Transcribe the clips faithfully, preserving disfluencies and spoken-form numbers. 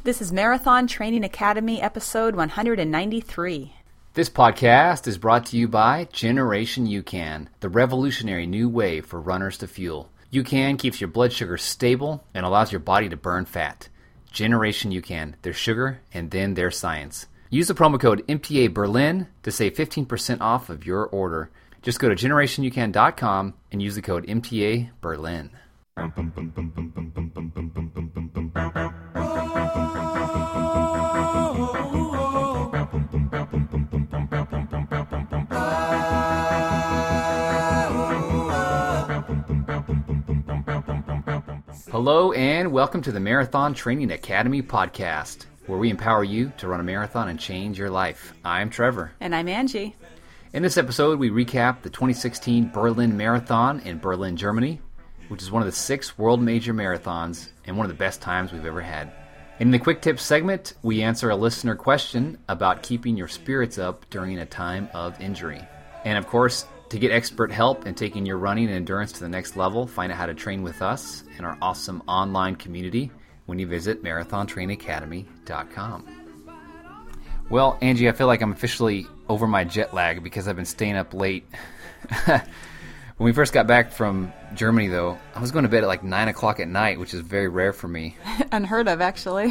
This is Marathon Training Academy, episode one hundred ninety-three. This podcast is brought to you by Generation UCAN, the revolutionary new way for runners to fuel. UCAN keeps your blood sugar stable and allows your body to burn fat. Generation UCAN, their sugar and then their science. Use the promo code M T A Berlin to save fifteen percent off of your order. Just go to generation u can dot com and use the code M T A Berlin. Hello and welcome to the Marathon Training Academy podcast, where we empower you to run a marathon and change your life. I'm Trevor. And I'm Angie. In this episode, we recap the twenty sixteen Berlin Marathon in Berlin, Germany, which is one of the six world major marathons and one of the best times we've ever had. In the Quick Tips segment, we answer a listener question about keeping your spirits up during a time of injury. And of course, to get expert help in taking your running and endurance to the next level, find out how to train with us and our awesome online community when you visit marathon training academy dot com. Well, Angie, I feel like I'm officially over my jet lag because I've been staying up late. When we first got back from Germany, though, I was going to bed at like nine o'clock at night, which is very rare for me. Unheard of, actually.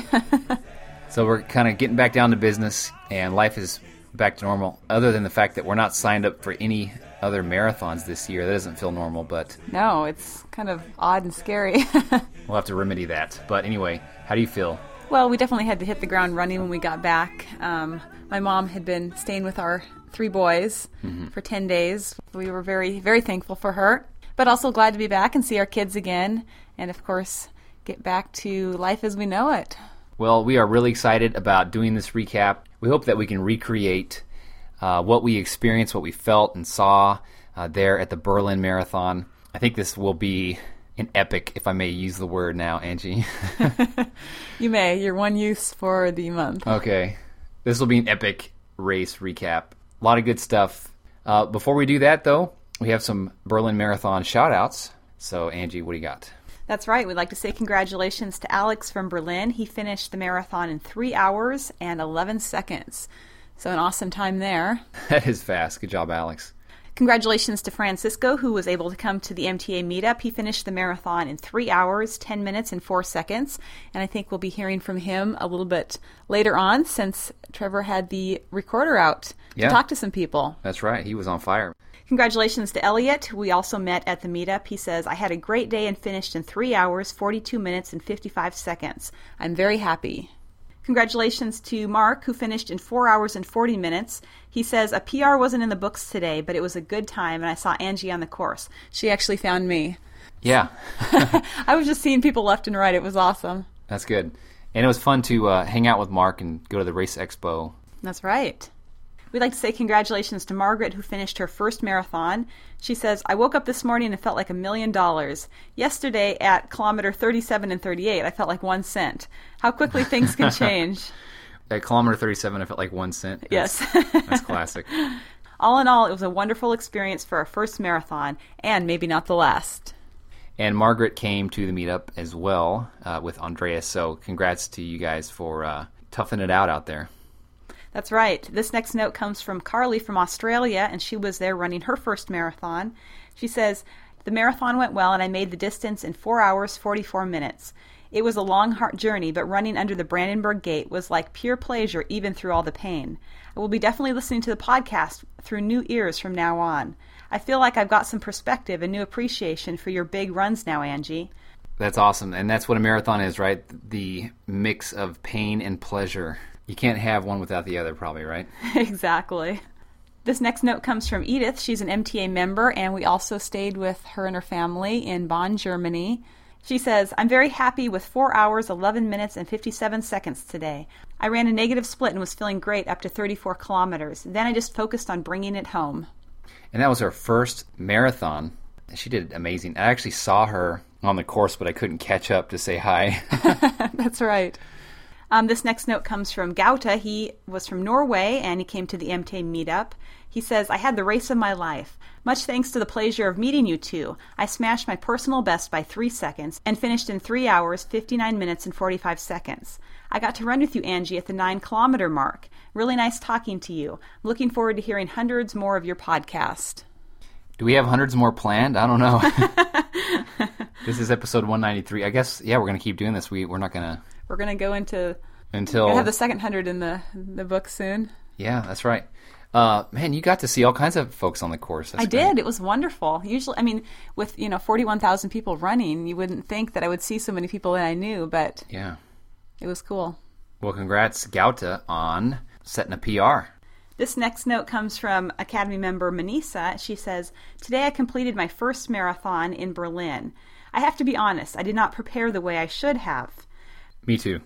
So we're kind of getting back down to business, and life is back to normal, other than the fact that we're not signed up for any other marathons this year. That doesn't feel normal, but... No, it's kind of odd and scary. We'll have to remedy that. But anyway, how do you feel? Well, we definitely had to hit the ground running when we got back. Um, my mom had been staying with our three boys mm-hmm. for ten days. We were very, very thankful for her, but also glad to be back and see our kids again, and of course, get back to life as we know it. Well, we are really excited about doing this recap. We hope that we can recreate uh, what we experienced, what we felt and saw uh, there at the Berlin Marathon. I think this will be an epic, if I may use the word now, Angie. You may. Your one use for the month. Okay. This will be an epic race recap. A lot of good stuff. Uh, before we do that, though, we have some Berlin Marathon shout-outs. So, Angie, what do you got? That's right. We'd like to say congratulations to Alex from Berlin. He finished the marathon in three hours and eleven seconds. So an awesome time there. That is fast. Good job, Alex. Congratulations to Francisco, who was able to come to the M T A meetup. He finished the marathon in three hours, ten minutes, and four seconds. And I think we'll be hearing from him a little bit later on, since Trevor had the recorder out to yeah. talk to some people. That's right. He was on fire. Congratulations to Elliot, who we also met at the meetup. He says, I had a great day and finished in three hours, forty-two minutes, and fifty-five seconds. I'm very happy. Congratulations to Mark, who finished in four hours and forty minutes. He says, a P R wasn't in the books today, but it was a good time, and I saw Angie on the course. She actually found me. Yeah. I was just seeing people left and right. It was awesome. That's good. And it was fun to uh, hang out with Mark and go to the Race Expo. That's right. We'd like to say congratulations to Margaret, who finished her first marathon. She says, I woke up this morning and felt like a million dollars. Yesterday at kilometer thirty-seven and thirty-eight, I felt like one cent. How quickly things can change. At kilometer thirty-seven, I felt like one cent. That's, yes. That's classic. All in all, it was a wonderful experience for our first marathon, and maybe not the last. And Margaret came to the meetup as well uh, with Andreas, so congrats to you guys for uh, toughing it out out there. That's right. This next note comes from Carly from Australia, and she was there running her first marathon. She says, the marathon went well, and I made the distance in four hours, forty-four minutes. It was a long, hard journey, but running under the Brandenburg Gate was like pure pleasure even through all the pain. I will be definitely listening to the podcast through new ears from now on. I feel like I've got some perspective and new appreciation for your big runs now, Angie. That's awesome, and that's what a marathon is, right? The mix of pain and pleasure. You can't have one without the other, probably, right? Exactly. This next note comes from Edith. She's an M T A member, and we also stayed with her and her family in Bonn, Germany. She says, I'm very happy with four hours, eleven minutes, and fifty-seven seconds today. I ran a negative split and was feeling great up to thirty-four kilometers. Then I just focused on bringing it home. And that was her first marathon. She did amazing. I actually saw her on the course, but I couldn't catch up to say hi. That's right. Um, this next note comes from Gauta. He was from Norway, and he came to the M T A meetup. He says, I had the race of my life. Much thanks to the pleasure of meeting you two. I smashed my personal best by three seconds and finished in three hours, fifty-nine minutes, and forty-five seconds. I got to run with you, Angie, at the nine-kilometer mark. Really nice talking to you. I'm looking forward to hearing hundreds more of your podcast. Do we have hundreds more planned? I don't know. This is episode one ninety-three. I guess, yeah, we're going to keep doing this. We, we're not going to... We're going to go into... Until... We're going to have the second hundred in the the book soon. Yeah, that's right. Uh, man, you got to see all kinds of folks on the course. That's I great. did. It was wonderful. Usually, I mean, with, you know, forty-one thousand people running, you wouldn't think that I would see so many people that I knew, but yeah, it was cool. Well, congrats, Gauta, on setting a P R. This next note comes from Academy member Manisa. She says, today I completed my first marathon in Berlin. I have to be honest, I did not prepare the way I should have. Me too.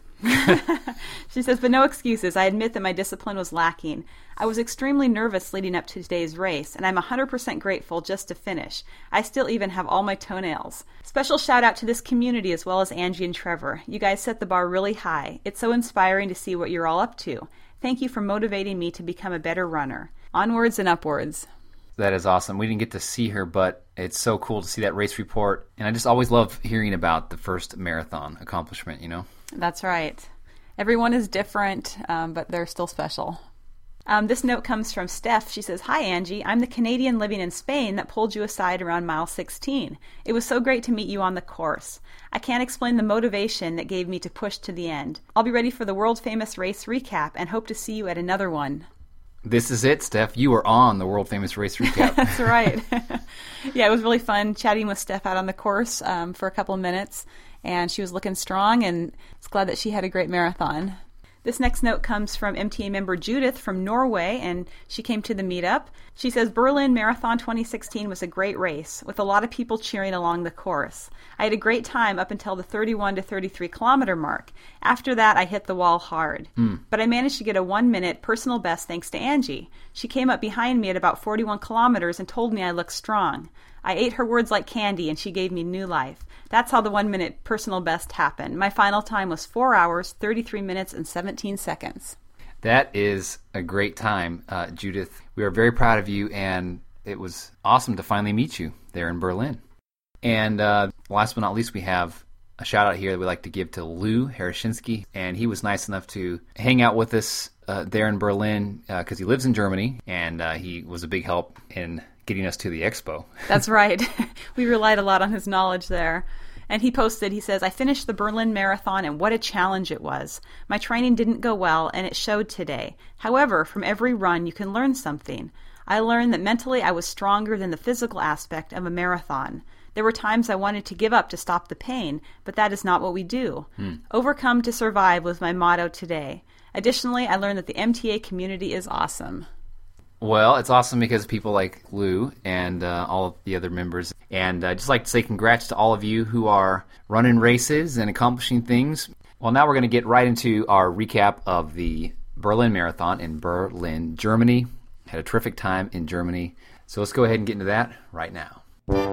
She says, but no excuses. I admit that my discipline was lacking. I was extremely nervous leading up to today's race, and I'm one hundred percent grateful just to finish. I still even have all my toenails. Special shout out to this community as well as Angie and Trevor. You guys set the bar really high. It's so inspiring to see what you're all up to. Thank you for motivating me to become a better runner. Onwards and upwards. That is awesome. We didn't get to see her, but it's so cool to see that race report. And I just always love hearing about the first marathon accomplishment, you know? That's right. Everyone is different, um, but they're still special. Um, this note comes from Steph. She says, hi, Angie. I'm the Canadian living in Spain that pulled you aside around mile sixteen. It was so great to meet you on the course. I can't explain the motivation that gave me to push to the end. I'll be ready for the world-famous race recap and hope to see you at another one. This is it, Steph. You were on the world-famous race recap. That's right. Yeah, it was really fun chatting with Steph out on the course um, for a couple of minutes. And she was looking strong, and it's glad that she had a great marathon. This next note comes from M T A member Judith from Norway, and she came to the meetup. She says, Berlin Marathon twenty sixteen was a great race, with a lot of people cheering along the course. I had a great time up until the thirty-one to thirty-three kilometer mark. After that, I hit the wall hard. Mm. But I managed to get a one-minute personal best thanks to Angie. She came up behind me at about forty-one kilometers and told me I looked strong. I ate her words like candy, and she gave me new life. That's how the one-minute personal best happened. My final time was four hours, thirty-three minutes, and seventeen seconds. That is a great time, uh, Judith. We are very proud of you, and it was awesome to finally meet you there in Berlin. And uh, last but not least, we have a shout-out here that we'd like to give to Lou Harashinsky, and he was nice enough to hang out with us uh, there in Berlin because uh, he lives in Germany, and uh, he was a big help in getting us to the expo. That's right. We relied a lot on his knowledge there. And he posted, he says, I finished the Berlin Marathon, and what a challenge it was. My training didn't go well, and it showed today. However, from every run, you can learn something. I learned that mentally I was stronger than the physical aspect of a marathon. There were times I wanted to give up to stop the pain, but that is not what we do. Hmm. Overcome to survive was my motto today. Additionally, I learned that the M T A community is awesome. Well, it's awesome because of people like Lou and uh, all of the other members. And I'd just like to say congrats to all of you who are running races and accomplishing things. Well, now we're going to get right into our recap of the Berlin Marathon in Berlin, Germany. Had a terrific time in Germany. So let's go ahead and get into that right now.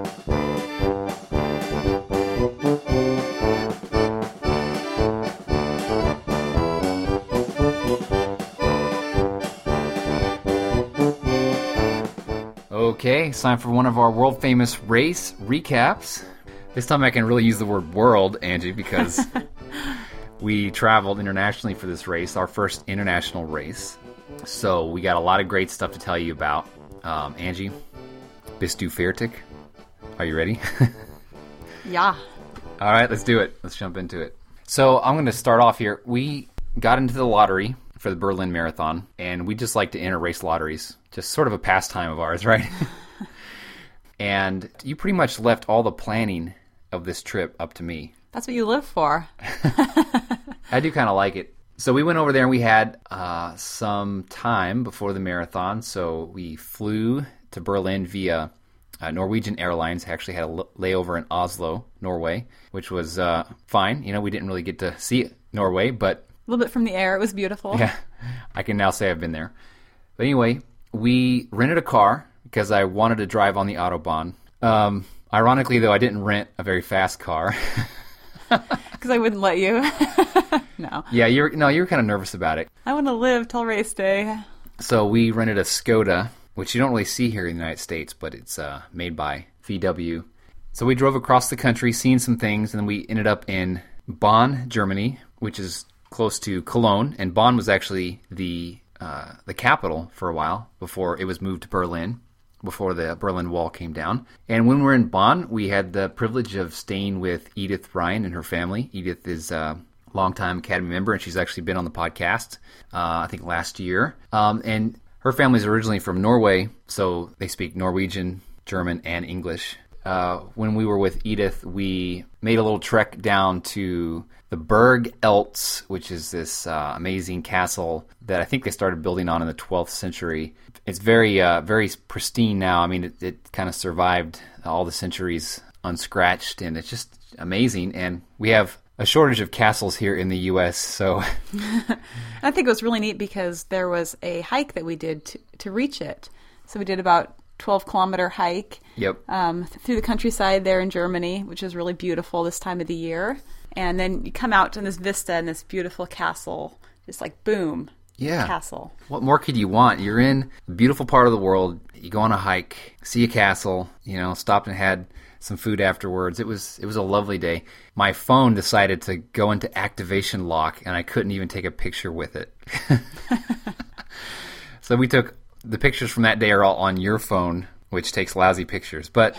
Okay, it's time for one of our world-famous race recaps. This time I can really use the word world, Angie, because we traveled internationally for this race, our first international race. So we got a lot of great stuff to tell you about. Um, Angie, bist du fertig? Are you ready? Yeah. All right, let's do it. Let's jump into it. So I'm going to start off here. We got into the lottery for the Berlin Marathon, and we just like to enter race lotteries. Just sort of a pastime of ours, right? And you pretty much left all the planning of this trip up to me. That's what you live for. I do kind of like it. So we went over there and we had uh, some time before the marathon. So we flew to Berlin via uh, Norwegian Airlines. Actually had a layover in Oslo, Norway, which was uh, fine. You know, we didn't really get to see Norway, but... A little bit from the air. It was beautiful. Yeah, I can now say I've been there. But anyway, we rented a car because I wanted to drive on the Autobahn. Um, ironically, though, I didn't rent a very fast car. Because I wouldn't let you. No. Yeah, you're no, you were kind of nervous about it. I want to live till race day. So we rented a Skoda, which you don't really see here in the United States, but it's uh, made by V W. So we drove across the country, seeing some things, and then we ended up in Bonn, Germany, which is close to Cologne. And Bonn was actually the uh, the capital for a while before it was moved to Berlin, before the Berlin Wall came down. And when we were in Bonn, we had the privilege of staying with Edith Ryan and her family. Edith is a longtime Academy member, and she's actually been on the podcast, uh, I think, last year. Um, and her family's originally from Norway, so they speak Norwegian, German, and English. Uh, when we were with Edith, we made a little trek down to the Berg Eltz, which is this uh, amazing castle that I think they started building on in the twelfth century. It's very, uh, very pristine now. I mean, it, it kind of survived all the centuries unscratched, and it's just amazing. And we have a shortage of castles here in the U S, so... I think it was really neat because there was a hike that we did to, to reach it. So we did about twelve kilometer hike yep. um, through the countryside there in Germany, which is really beautiful this time of the year. And then you come out in this vista and this beautiful castle, just like boom, yeah. castle. What more could you want? You're in a beautiful part of the world. You go on a hike, see a castle, you know, stopped and had some food afterwards. It was it was a lovely day. My phone decided to go into activation lock, and I couldn't even take a picture with it. So we took the pictures from that day are all on your phone, which takes lousy pictures. But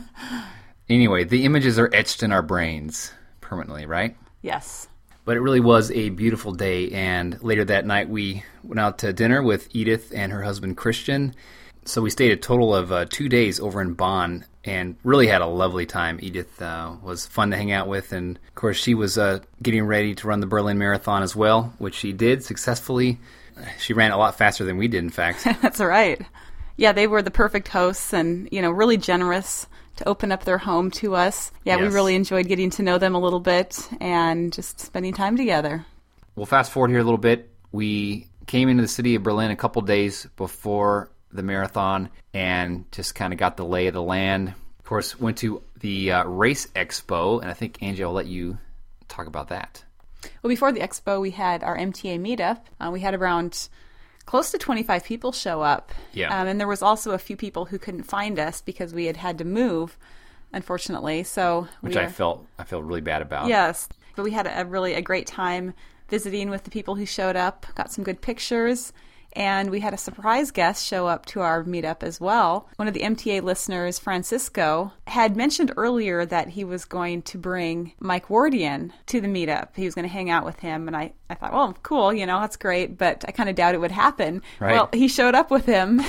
anyway, the images are etched in our brains permanently, right? Yes. But it really was a beautiful day, and later that night we went out to dinner with Edith and her husband Christian. So we stayed a total of uh, two days over in Bonn and really had a lovely time. Edith uh, was fun to hang out with, and of course she was uh, getting ready to run the Berlin Marathon as well, which she did successfully. She ran a lot faster than we did, in fact. That's right. Yeah, they were the perfect hosts and, you know, really generous to open up their home to us. Yeah, yes. We really enjoyed getting to know them a little bit and just spending time together. Well, fast forward here a little bit. We came into the city of Berlin a couple days before the marathon and just kind of got the lay of the land. Of course, went to the uh, Race Expo, and I think, Angie, I'll let you talk about that. Well, before the expo, we had our M T A meetup. Uh, we had around close to twenty-five people show up. Yeah. Um, and there was also a few people who couldn't find us because we had had to move, unfortunately. So Which we I were, felt I felt really bad about. Yes. But we had a, a really a great time visiting with the people who showed up, got some good pictures. And we had a surprise guest show up to our meetup as well. One of the M T A listeners, Francisco, had mentioned earlier that he was going to bring Mike Wardian to the meetup. He was going to hang out with him. And I, I thought, well, cool, you know, that's great. But I kind of doubt it would happen. Right. Well, he showed up with him.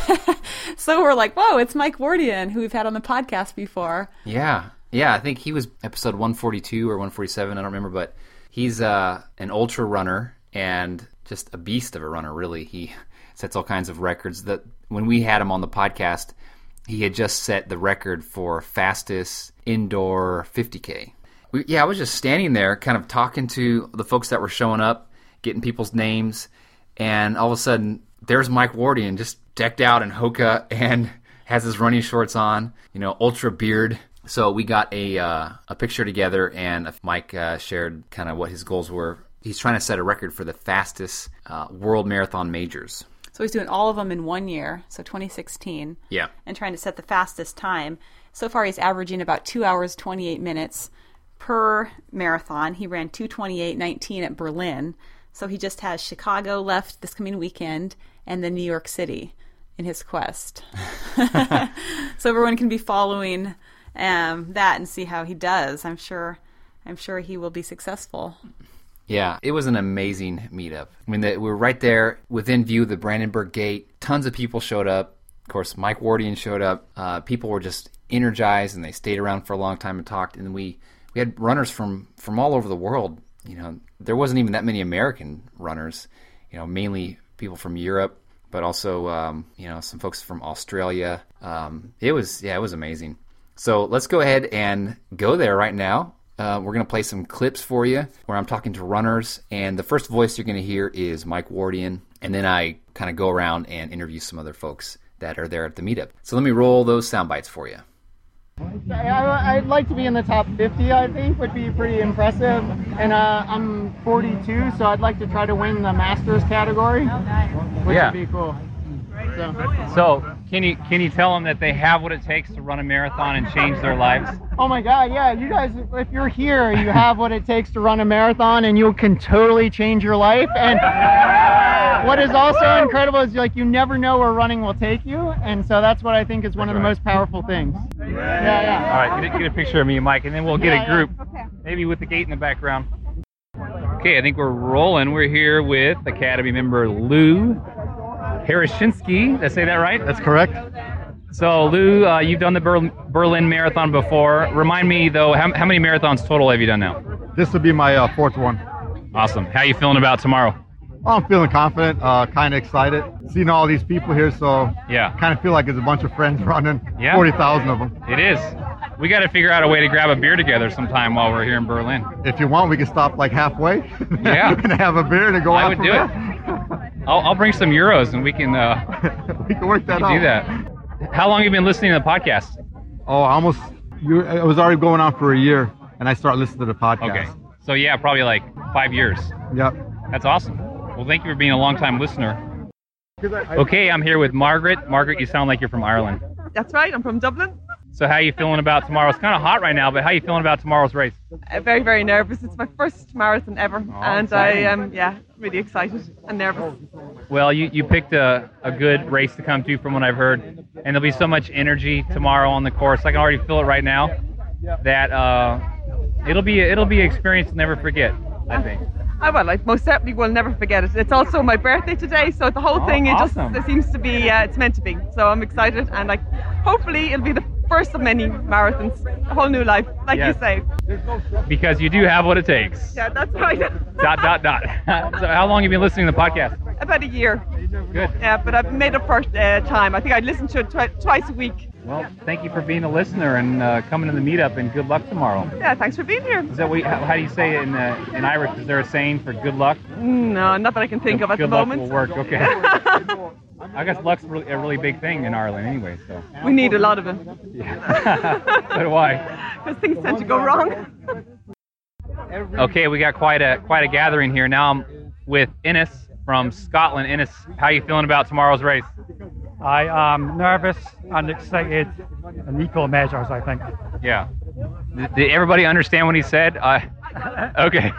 So we're like, whoa, it's Mike Wardian, who we've had on the podcast before. Yeah. Yeah, I think he was episode one forty-two or one forty-seven. I don't remember. But he's uh, an ultra runner and just a beast of a runner, really. He sets all kinds of records. That when we had him on the podcast, he had just set the record for fastest indoor fifty K. We, yeah, I was just standing there kind of talking to the folks that were showing up, getting people's names, and all of a sudden, there's Mike Wardian just decked out in Hoka and has his running shorts on, you know, ultra beard. So we got a uh, a picture together, and Mike uh, shared kind of what his goals were. He's trying to set a record for the fastest uh, world marathon majors. So he's doing all of them in one year, so twenty sixteen. Yeah. And trying to set the fastest time. So far he's averaging about two hours, twenty-eight minutes per marathon. He ran two twenty-eight nineteen at Berlin. So he just has Chicago left this coming weekend and then New York City in his quest. So everyone can be following um, that and see how he does. I'm sure, I'm sure he will be successful. Yeah, it was an amazing meetup. I mean, the, we were right there within view of the Brandenburg Gate. Tons of people showed up. Of course, Mike Wardian showed up. Uh, people were just energized, and they stayed around for a long time and talked. And we, we had runners from, from all over the world. You know, there wasn't even that many American runners. You know, mainly people from Europe, but also um, you know, some folks from Australia. Um, it was yeah, it was amazing. So let's go ahead and go there right now. Uh, we're going to play some clips for you where I'm talking to runners, and the first voice you're going to hear is Mike Wardian, and then I kind of go around and interview some other folks that are there at the meetup. So let me roll those sound bites for you. I, I'd like to be in the top fifty, I think, would be pretty impressive. And uh, I'm forty-two, so I'd like to try to win the Masters category, which Yeah. would be cool. So, So, can you can you tell them that they have what it takes to run a marathon and change their lives? oh my God, yeah, you guys, if you're here, you have what it takes to run a marathon, and you can totally change your life. And what is also incredible is like you never know where running will take you, and so that's what I think is one of the most powerful things. Yeah, yeah. All right, get a, get a picture of me and Mike, and then we'll get Yeah, a group, yeah. maybe with the gate in the background. Okay, I think we're rolling. We're here with Academy member Lou Harashinsky. Did I say that right? That's correct. So, Lou, uh, you've done the Ber- Berlin Marathon before. Remind me, though, how, how many marathons total have you done now? This will be my uh, fourth one. Awesome. How you feeling about tomorrow? Oh, I'm feeling confident, uh, kind of excited. Seeing all these people here, so Yeah, kind of feel like it's a bunch of friends running. Yeah. forty thousand of them. it is. We got to figure out a way to grab a beer together sometime while we're here in Berlin. If you want, we can stop like halfway. Yeah. and have a beer and go I out would from do there. I'll, I'll bring some euros and we can uh, we can work that do out. that. How long have you been listening to the podcast? Oh, almost. You, it was already going on for a year, and I started listening to the podcast. Okay. So, yeah, probably like five years. Yep. That's awesome. Well, thank you for being a long-time listener. Okay, I'm here with Margaret. Margaret, you sound like you're from Ireland. That's right, I'm from Dublin. So how you feeling about tomorrow? It's kind of hot right now, but how you feeling about tomorrow's race? Uh, very, very nervous. It's my first marathon ever, and exciting. I am, yeah, really excited and nervous. Well, you, you picked a, a good race to come to from what I've heard, and there'll be so much energy tomorrow on the course. I can already feel it right now that uh, it'll be it'll be an experience to never forget, I think. I well, I most certainly will never forget it. It's also my birthday today, so the whole Oh, thing it just awesome. it seems to be uh, it's meant to be. So I'm excited, and like hopefully it'll be the first of many marathons, a whole new life, like Yes. you say. Because you do have what it takes. Yeah, that's right. Dot, dot, dot. So how long have you been listening to the podcast? About a year. Good. Yeah, but I've made up for uh, time. I think I listen to it twi- twice a week. Well, thank you for being a listener and uh, coming to the meetup, and good luck tomorrow. Yeah, thanks for being here. Is that what you, how, how do you say it in, uh, in Irish? Is there a saying for good luck? No, not that I can think of at good the luck moment. will work, okay. I guess luck's really, a really big thing in Ireland anyway, so. We need a lot of it. Yeah. So do I. Because things tend to go wrong. Okay, we got quite a quite a gathering here. Now I'm with Innes from Scotland. Innes, how you feeling about tomorrow's race? I am nervous and excited in equal measures, I think. Yeah. Did, did everybody understand what he said? Uh, okay.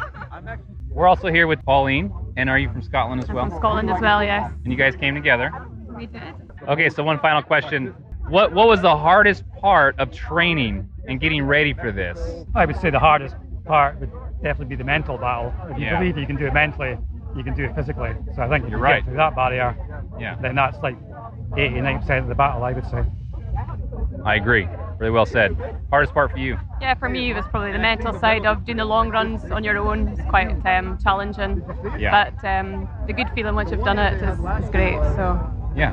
We're also here with Pauline. And are you from Scotland as well? From Scotland as well, yes. And you guys came together. We did. Okay, so one final question. What what was the hardest part of training and getting ready for this? I would say the hardest part would definitely be the mental battle. If you Yeah. believe you can do it mentally, you can do it physically. So I think if You're you right. get through that barrier, Yeah. then that's like eighty, ninety percent of the battle, I would say. I agree. Really well said. Hardest part for you? Yeah, for me it was probably the mental side of doing the long runs on your own. It's quite um, challenging. Yeah. But um, the good feeling once you've done it is, is great. So Yeah.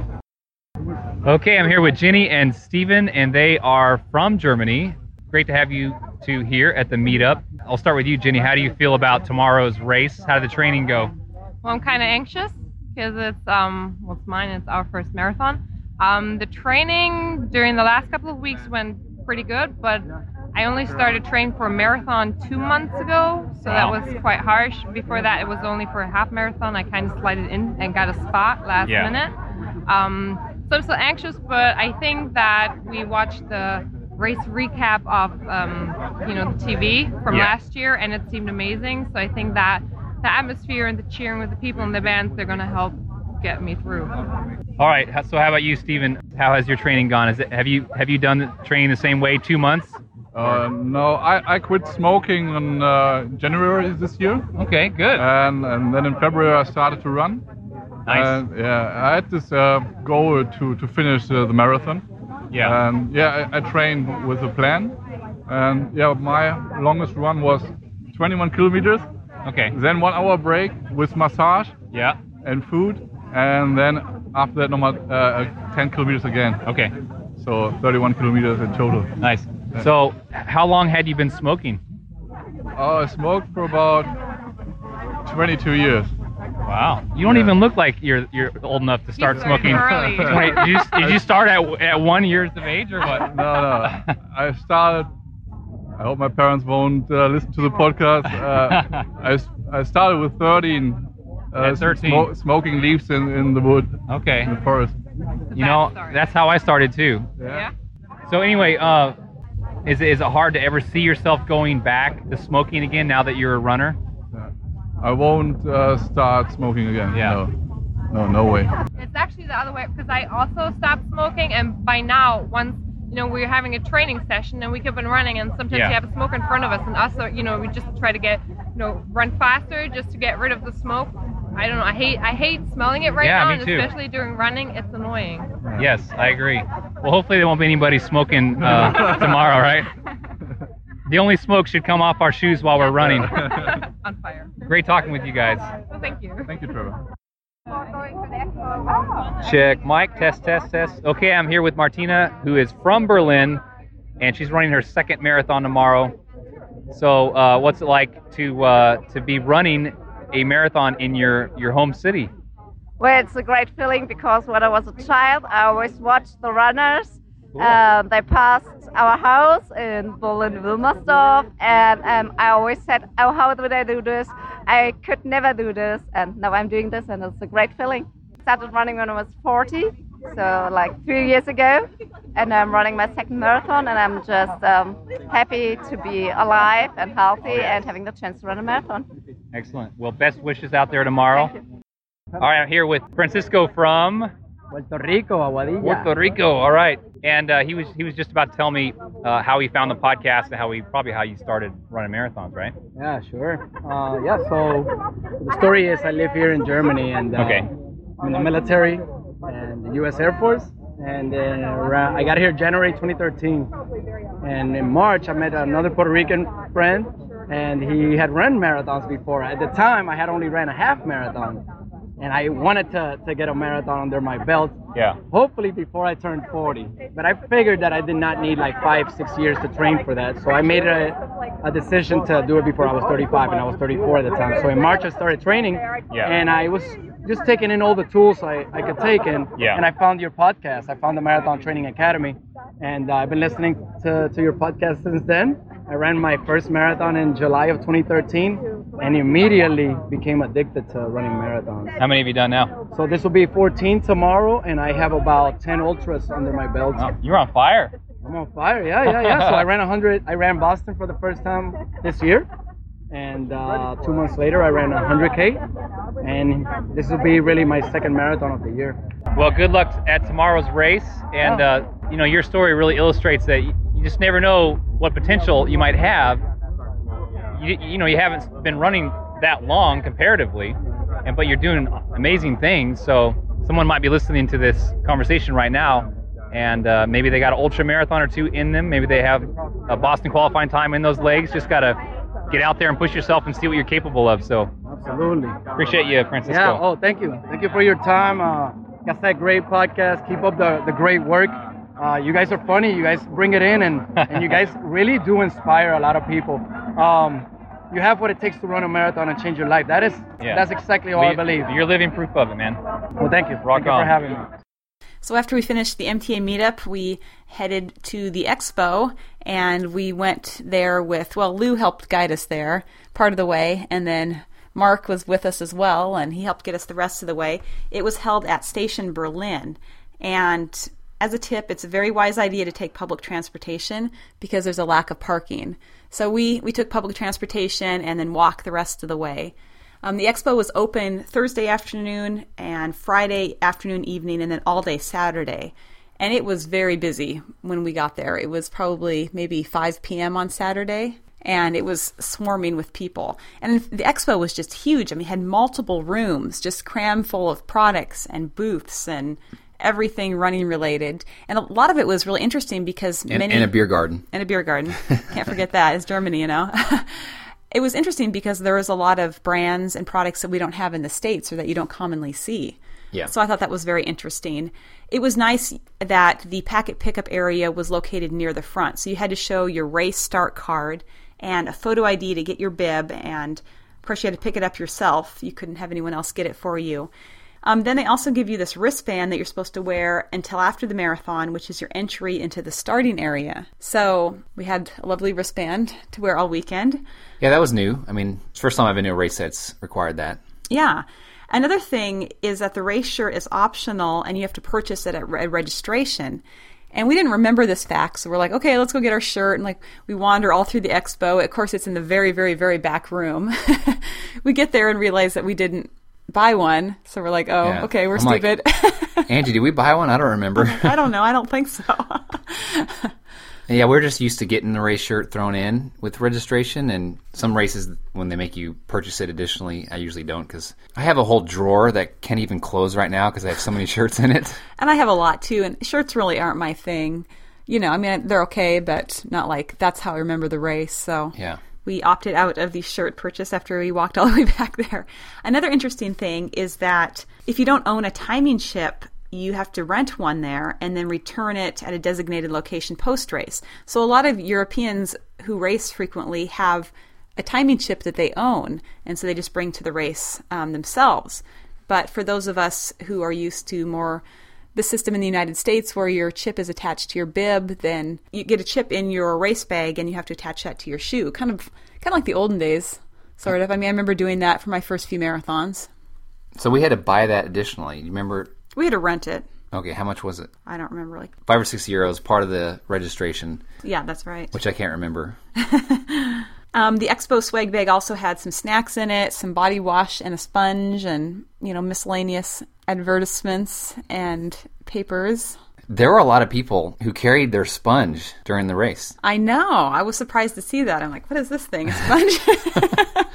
Okay, I'm here with Jenny and Steven, and they are from Germany. Great to have you two here at the meetup. I'll start with you, Jenny. How do you feel about tomorrow's race? How did the training go? Well, I'm kind of anxious because it's um, well, it's mine. It's our first marathon. Um, the training during the last couple of weeks went pretty good, but I only started training for a marathon two months ago, so that Wow. was quite harsh. Before that, it was only for a half marathon. I kind of slid in and got a spot last Yeah. minute. Um, so I'm still anxious, but I think that we watched the race recap of um, you know the T V from Yeah. last year, and it seemed amazing. So I think that the atmosphere and the cheering with the people in the bands, they're going to help get me through. All right. So how about you, Steven? How has your training gone? Is it have you have you done the training the same way? Two months? Uh, no, I, I quit smoking in uh, January this year, Okay. Good. and, and then in February I started to run. Nice. And yeah, I had this uh, goal to, to finish uh, the marathon. Yeah. And yeah, I, I trained with a plan. And yeah, my longest run was twenty-one kilometers. Okay. Then one hour break with massage Yeah. and food. And then after that, normal, uh, ten kilometers again. Okay. So thirty-one kilometers in total. Nice. So how long had you been smoking? Oh, I smoked for about twenty-two years. Wow. You don't even look like you're you're old enough to start smoking. early. Wait, did you, did you start at at one years of age or what? No, no. I started. I hope my parents won't uh, listen to the podcast. Uh, I, s- I started with thirteen. Uh, At thirteen. smo- smoking leaves in, in the wood, Okay. in the forest. You know, that's how I started too. Yeah. So anyway, uh, is it, is it hard to ever see yourself going back to smoking again now that you're a runner? I won't uh, start smoking again. Yeah. No, no, no way. It's actually the other way because I also stopped smoking, and by now, once you know we're having a training session and we keep on running, and sometimes Yeah. you have a smoke in front of us, and us, are, you know, we just try to get, you know, run faster just to get rid of the smoke. I don't know. I hate I hate smelling it right Yeah, now, me and too. especially during running, it's annoying. Yes, I agree. Well, hopefully there won't be anybody smoking uh, tomorrow, right? The only smoke should come off our shoes while we're running. On fire. Great talking with you guys. Well, thank you. Thank you, Trevor. Check. Mic, test, test, test. Okay, I'm here with Martina, who is from Berlin, and she's running her second marathon tomorrow. So, uh, what's it like to uh, to be running a marathon in your, your home city? Well, it's a great feeling because when I was a child, I always watched the runners. Um, they passed our house in Berlin-Wilmersdorf, and um, I always said, oh, how do they do this? I could never do this, and now I'm doing this, and it's a great feeling. I started running when I was forty, so like three years ago, and I'm running my second marathon, and I'm just um, happy to be alive and healthy and having the chance to run a marathon. Excellent. Well, best wishes out there tomorrow. All right, I'm here with Francisco from Puerto Rico, Aguadilla. Puerto Rico. All right, and uh, he was he was just about to tell me uh, how he found the podcast and how he probably how you started running marathons, right? Yeah, sure. Uh, yeah, so the story is I live here in Germany, and uh, Okay. I'm in the military and the U S Air Force, and then around, I got here January twenty thirteen, and in March I met another Puerto Rican friend, and he had run marathons before. At the time, I had only ran a half marathon, and I wanted to, to get a marathon under my belt, Yeah. hopefully before I turned forty. But I figured that I did not need like five, six years to train for that. So I made a, a decision to do it before I was thirty-five, and I was thirty-four at the time. So in March I started training, Yeah. and I was just taking in all the tools I, I could take in. Yeah. And I found your podcast. I found the Marathon Training Academy, and uh, I've been listening to, to your podcast since then. I ran my first marathon in July of twenty thirteen, and immediately became addicted to running marathons. How many have you done now? So this will be fourteen tomorrow, and I have about ten ultras under my belt. Oh, you're on fire. I'm on fire, yeah, yeah, yeah. So I ran one hundred. I ran Boston for the first time this year, and uh, two months later I ran one hundred K, and this will be really my second marathon of the year. Well, good luck at tomorrow's race, and uh, you know your story really illustrates that you, you just never know what potential you might have. You, you know you haven't been running that long comparatively, and but you're doing amazing things. So someone might be listening to this conversation right now, and uh, maybe they got an ultra marathon or two in them. Maybe they have a Boston qualifying time in those legs. Just gotta get out there and push yourself and see what you're capable of. So Absolutely. appreciate you, Francisco. Yeah. Oh, thank you. Thank you for your time. Uh, like I said, great podcast. Keep up the, the great work. Uh, you guys are funny. You guys bring it in, and, and you guys really do inspire a lot of people. Um, you have what it takes to run a marathon and change your life. That is, Yeah. that's exactly all We- I believe. You're living proof of it, man. Well, thank you. Rock thank you on. for having me. So after we finished the M T A meetup, we headed to the expo, and we went there with, well, Lou helped guide us there part of the way, and then Mark was with us as well, and he helped get us the rest of the way. It was held at Station Berlin, and as a tip, it's a very wise idea to take public transportation because there's a lack of parking. So we, we took public transportation and then walked the rest of the way. Um, the expo was open Thursday afternoon and Friday afternoon, evening, and then all day Saturday. And it was very busy when we got there. It was probably maybe five p.m. on Saturday, and it was swarming with people. And the expo was just huge. I mean, it had multiple rooms just crammed full of products and booths and everything running related. And a lot of it was really interesting because And, many... and a beer garden. And a beer garden. Can't forget that. It's Germany, you know. It was interesting because there was a lot of brands and products that we don't have in the States or that you don't commonly see. Yeah. So I thought that was very interesting. It was nice that the packet pickup area was located near the front. So you had to show your race start card and a photo I D to get your bib and course, you had to pick it up yourself. You couldn't have anyone else get it for you. Um, then they also give you this wristband that you're supposed to wear until after the marathon, which is your entry into the starting area. So we had a lovely wristband to wear all weekend. Yeah, that was new. I mean, it's the first time I've been to a race that's required that. Yeah. Another thing is that the race shirt is optional and you have to purchase it at re- registration. And we didn't remember this fact, so we're like, okay, let's go get our shirt. And like we wander all through the expo. Of course, it's in the very, very, very back room. We get there and realize that we didn't buy one. So we're like, oh, Yeah. okay, we're I'm stupid. Like, Angie, did we buy one? I don't remember. I don't know. I don't think so. Yeah, we're just used to getting the race shirt thrown in with registration, and some races, when they make you purchase it additionally, I usually don't, because I have a whole drawer that can't even close right now because I have so many shirts in it. And I have a lot, too, and shirts really aren't my thing. You know, I mean, they're okay, but not like that's how I remember the race, so... Yeah. We opted out of the shirt purchase after we walked all the way back there. Another interesting thing is that if you don't own a timing chip, you have to rent one there and then return it at a designated location post-race. So a lot of Europeans who race frequently have a timing chip that they own, and so they just bring to the race um, themselves. But for those of us who are used to more the system in the United States where your chip is attached to your bib, then you get a chip in your race bag and you have to attach that to your shoe. Kind of kind of like the olden days, sort of. I mean, I remember doing that for my first few marathons. So we had to buy that additionally. You remember? We had to rent it. Okay, how much was it? I don't remember. Like Five or six euros, part of the registration. Yeah, that's right. Which I can't remember. Um, the Expo swag bag also had some snacks in it, some body wash and a sponge, and, you know, miscellaneous advertisements and papers. There were a lot of people who carried their sponge during the race. I know. I was surprised to see that. I'm like, what is this thing? A sponge?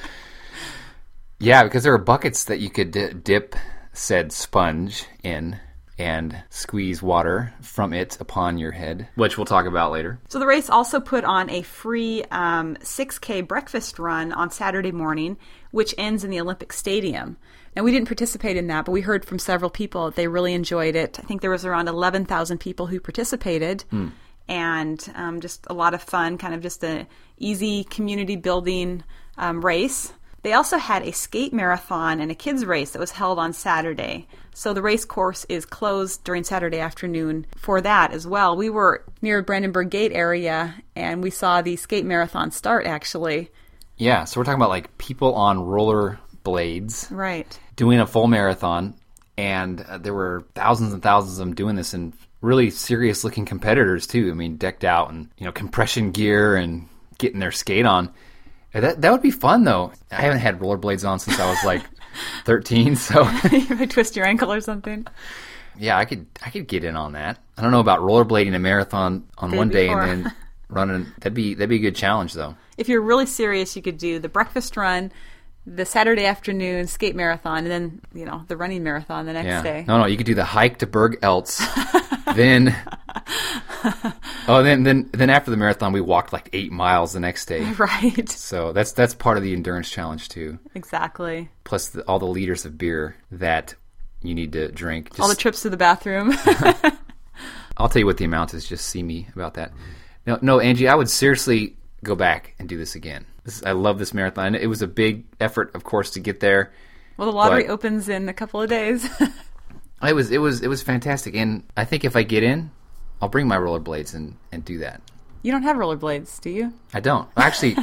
Yeah, because there were buckets that you could d- dip said sponge in and squeeze water from it upon your head, which we'll talk about later. So the race also put on a free um, six K breakfast run on Saturday morning, which ends in the Olympic Stadium. Now, we didn't participate in that, but we heard from several people that they really enjoyed it. I think there was around eleven thousand people who participated, mm. and um, just a lot of fun, kind of just an easy community-building um, race. They also had a skate marathon and a kids race that was held on Saturday. So the race course is closed during Saturday afternoon for that as well. We were near Brandenburg Gate area, and we saw the skate marathon start, actually. Yeah, so we're talking about like people on roller blades. Right. Doing a full marathon, and uh, there were thousands and thousands of them doing this, and really serious-looking competitors, too. I mean, decked out in, you know, compression gear and getting their skate on. That that would be fun, though. I haven't had rollerblades on since I was like thirteen, so you might twist your ankle or something. Yeah, I could I could get in on that. I don't know about rollerblading a marathon on Day one day before. and then running. That'd be that'd be a good challenge, though. If you're really serious, you could do the breakfast run, the Saturday afternoon skate marathon, and then, you know, the running marathon the next yeah. day. No, no, you could do the hike to Berg Eltz, then. Oh, then then then after the marathon, we walked like eight miles the next day. Right. So that's that's part of the endurance challenge too. Exactly. Plus the, all the liters of beer that you need to drink. Just, all the trips to the bathroom. I'll tell you what the amount is. Just see me about that. No, no, Angie, I would seriously go back and do this again. This, I love this marathon. It was a big effort, of course, to get there. Well, the lottery but opens in a couple of days. it was it was it was fantastic, and I think if I get in, I'll bring my rollerblades and, and do that. You don't have rollerblades, do you? I don't. Actually,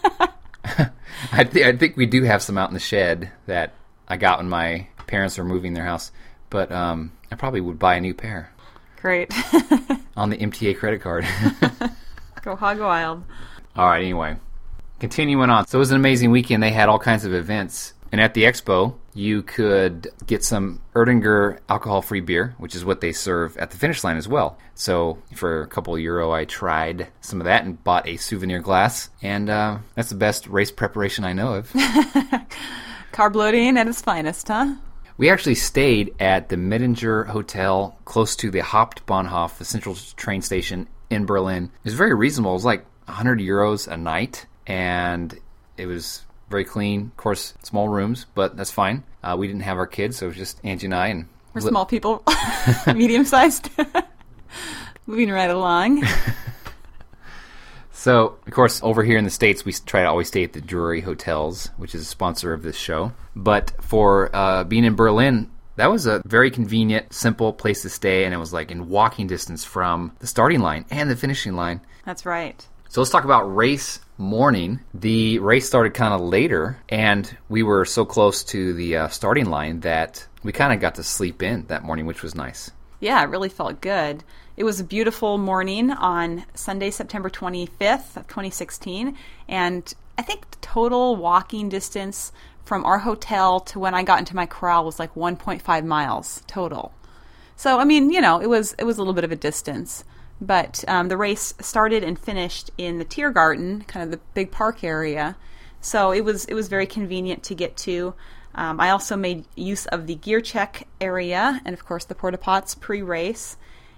I, th- I think we do have some out in the shed that I got when my parents were moving their house. But um, I probably would buy a new pair. Great. On the M T A credit card. Go hog wild. All right, anyway. Continuing on. So it was an amazing weekend. They had all kinds of events. And at the expo, you could get some Erdinger alcohol-free beer, which is what they serve at the finish line as well. So for a couple of euro, I tried some of that and bought a souvenir glass. And uh, that's the best race preparation I know of. Carb loading at its finest, huh? We actually stayed at the Mettinger Hotel close to the Hauptbahnhof, the central train station in Berlin. It was very reasonable. It was like one hundred euros a night, and it was very clean. Of course, small rooms, but that's fine. Uh, we didn't have our kids, so it was just Angie and I. And We're li- small people, medium-sized, moving right along. So, of course, over here in the States, we try to always stay at the Drury Hotels, which is a sponsor of this show. But for uh, being in Berlin, that was a very convenient, simple place to stay, and it was like in walking distance from the starting line and the finishing line. That's right. So let's talk about race morning. The race started kind of later, and we were so close to the uh, starting line that we kind of got to sleep in that morning, which was nice. Yeah, it really felt good. It was a beautiful morning on Sunday, September twenty-fifth of twenty sixteen, and I think the total walking distance from our hotel to when I got into my corral was like one point five miles total. So, I mean, you know, it was it was a little bit of a distance. But um, the race started and finished in the Tiergarten, kind of the big park area. So it was it was very convenient to get to. Um, I also made use of the gear check area and, of course, the porta pots pre-race.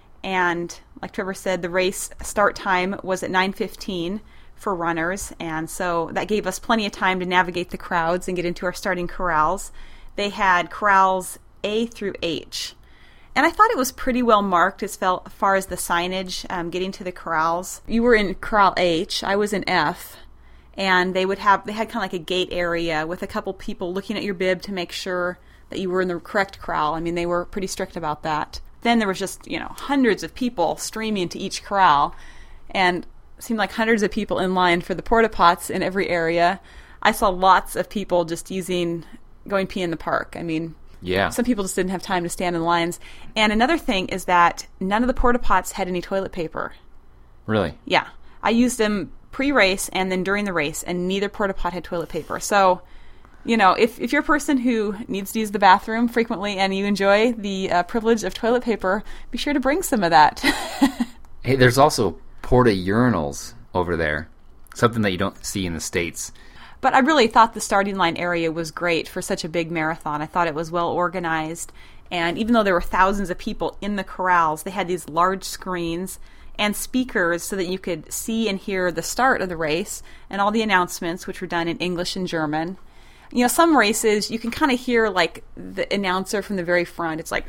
And like Trevor said, the race start time was at nine fifteen for runners. And so that gave us plenty of time to navigate the crowds and get into our starting corrals. They had corrals A through H. And I thought it was pretty well marked as far as the signage um, getting to the corrals. You were in Corral H. I was in F. And they would have they had kind of like a gate area with a couple people looking at your bib to make sure that you were in the correct corral. I mean, they were pretty strict about that. Then there was just, you know, hundreds of people streaming to each corral, and it seemed like hundreds of people in line for the porta pots in every area. I saw lots of people just using going pee in the park. I mean, yeah, some people just didn't have time to stand in lines. And another thing is that none of the porta pots had any toilet paper. Really? Yeah, I used them pre-race and then during the race, and neither porta pot had toilet paper. So, you know, if, if you're a person who needs to use the bathroom frequently and you enjoy the uh, privilege of toilet paper, be sure to bring some of that. Hey, there's also porta urinals over there, something that you don't see in the States. But I really thought the starting line area was great for such a big marathon. I thought it was well organized, and even though there were thousands of people in the corrals, they had these large screens and speakers so that you could see and hear the start of the race and all the announcements, which were done in English and German. You know, some races, you can kind of hear, like, the announcer from the very front. It's like,